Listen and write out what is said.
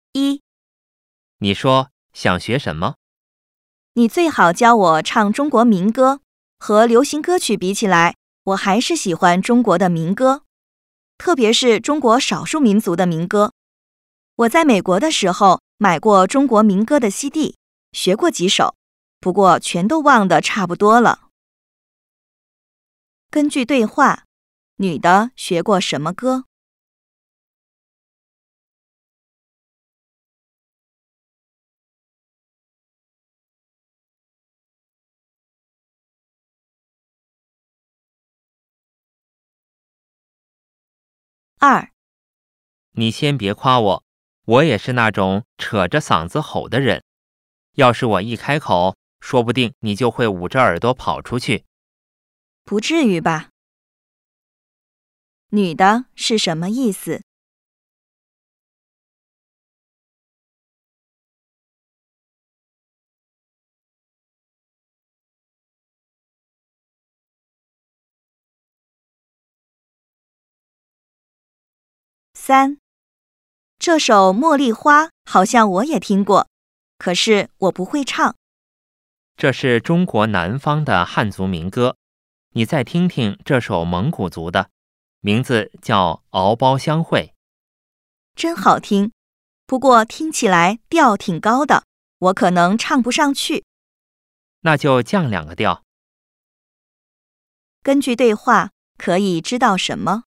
一、 你说想学什么？ 你最好教我唱中国民歌，和流行歌曲比起来，我还是喜欢中国的民歌，特别是中国少数民族的民歌。我在美国的时候买过中国民歌的 CD， 学过几首，不过全都忘得差不多了。根据对话，女的学过什么歌？二、 你先别夸我，我也是那种扯着嗓子吼的人。要是我一开口，说不定你就会捂着耳朵跑出去。 不至于吧？女的是什么意思？三、这首《茉莉花》好像我也听过，可是我不会唱。 这是中国南方的汉族民歌，你再听听这首蒙古族的，名字叫《敖包相会》。 真好听，不过听起来调挺高的，我可能唱不上去。 那就降2个调。 根据对话，可以知道什么？